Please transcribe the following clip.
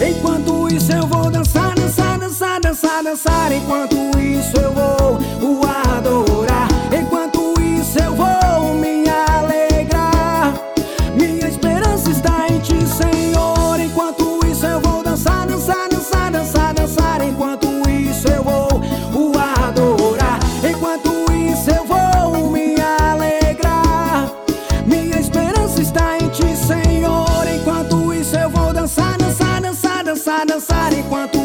Enquanto isso eu vou dançar, dançar, dançar, dançar, dançar. Enquanto isso eu vou o adorar. Enquanto isso eu vou me alegrar. Minha esperança está em ti, Senhor. Enquanto isso eu vou dançar, dançar, dançar, dançar, dançar. Enquanto isso eu vou o adorar. Enquanto isso eu vou me alegrar. Minha esperança está em ti, Senhor. Enquanto isso eu vou dançar, dançar, dançar, dançar, dançar. Enquanto